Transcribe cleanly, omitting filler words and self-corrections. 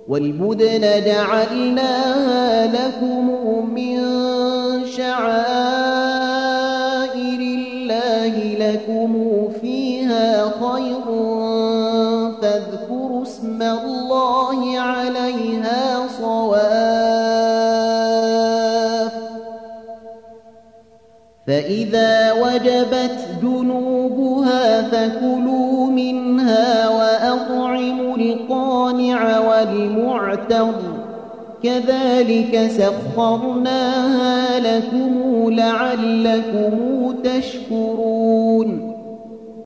والبدن جعلناها لكم من شعائر الله لكم فيها خير فاذكروا اسم الله عليها صواف فإذا وجبت جنوبها فكلوا منها وأطعموا القانع والمعتر كذلك سخرناها لكم لعلكم تشكرون